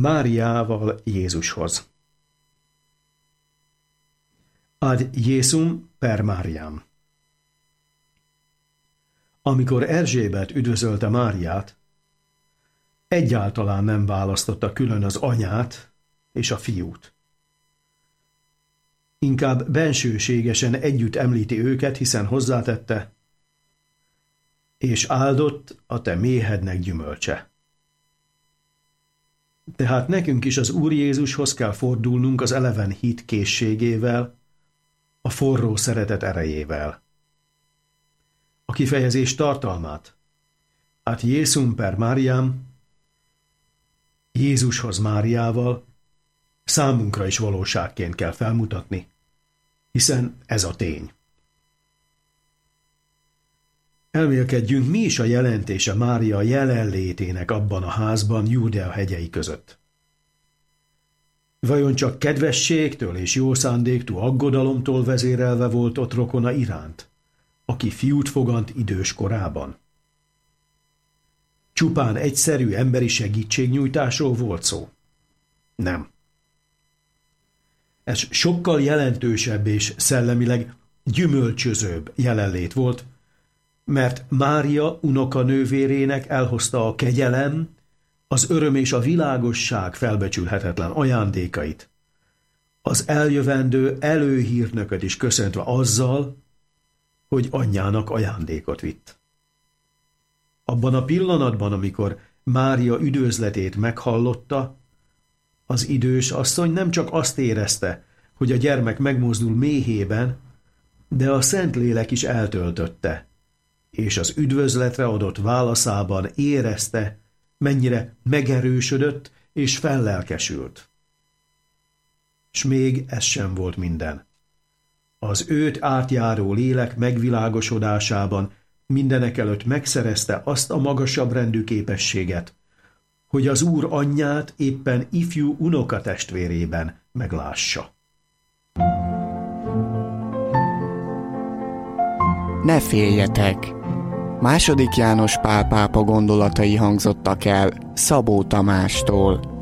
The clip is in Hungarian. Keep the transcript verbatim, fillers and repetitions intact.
Máriával Jézushoz. Ad Jézum per Máriám. Amikor Erzsébet üdvözölte Máriát, egyáltalán nem választotta külön az anyát és a fiút. Inkább bensőségesen együtt említi őket, hiszen hozzátette, és áldott a te méhednek gyümölcse. Tehát nekünk is az Úr Jézushoz kell fordulnunk az eleven hit készségével, a forró szeretet erejével. A kifejezés tartalmát, ad Jézum per Máriám, Jézushoz Máriával, számunkra is valóságként kell felmutatni, hiszen ez a tény. Elmélkedjünk, mi is a jelentése Mária jelenlétének abban a házban Júdea hegyei között. Vajon csak kedvességtől és jó szándéktól, aggodalomtól vezérelve volt ott rokona iránt, aki fiút fogant idős korában? Csupán egyszerű emberi segítségnyújtásról volt szó? Nem. Ez sokkal jelentősebb és szellemileg gyümölcsözőbb jelenlét volt, mert Mária unokanővérének elhozta a kegyelem, az öröm és a világosság felbecsülhetetlen ajándékait, az eljövendő előhírnököt is köszöntve azzal, hogy anyjának ajándékot vitt. Abban a pillanatban, amikor Mária üdvözletét meghallotta, az idős asszony nem csak azt érezte, hogy a gyermek megmozdul méhében, de a Szentlélek is eltöltötte, és az üdvözletre adott válaszában érezte, mennyire megerősödött és fellelkesült. S még ez sem volt minden. Az őt átjáró lélek megvilágosodásában mindenekelőtt megszerezte azt a magasabb rendű képességet, hogy az Úr anyját éppen ifjú unokatestvérében meglássa. Ne féljetek! Második János Pál pápa gondolatai hangzottak el Szabó Tamástól.